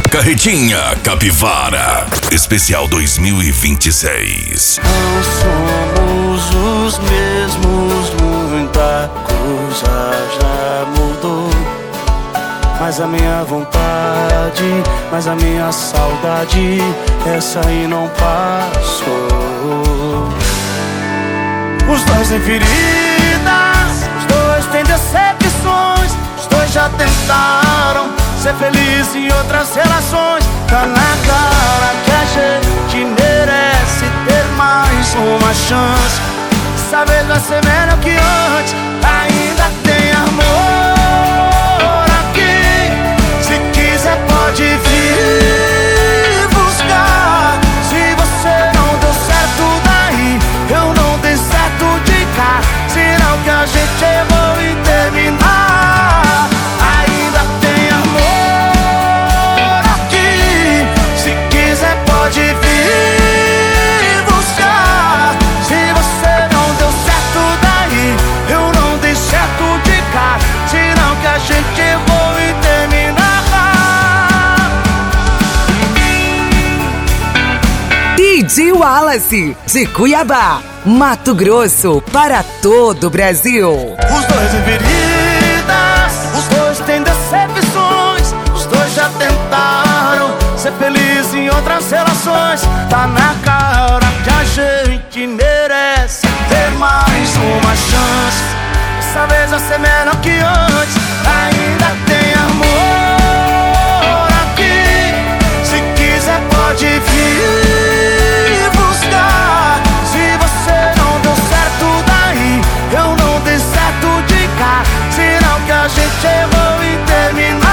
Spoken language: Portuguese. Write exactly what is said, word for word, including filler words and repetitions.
Carretinha Capivara Especial dois mil e vinte e seis. Não somos os mesmos, muita coisa já mudou. Mas a minha vontade, mas a minha saudade, essa aí não passou. Os dois têm feridas, os dois têm decepções, os dois já tentaram ser feliz em outras relações. Tá na cara que a gente merece ter mais uma chance. Dessa vez vai ser melhor que antes. Ainda tem amor aqui. Se quiser pode vir buscar. Se você não deu certo daí, eu não dei certo de cá. Sinal que a gente errou em terminar. Ainda tem amor aqui. Se quiser pode vir buscar. Se você não deu certo daí, eu não dei certo de cá. Sinal que a gente errou em terminar. D J Wallace, de Cuiabá, Mato Grosso, para todo o Brasil. Os dois têm feridas, os dois têm decepções, os dois já tentaram ser felizes em outras relações. Tá na cara que a gente merece ter mais uma chance. Dessa vez vai ser melhor que antes. Ainda tem amor aqui. Se quiser pode vir buscar. Se você não deu certo daí, eu não dei certo de cá. Sinal que a gente errou em terminar.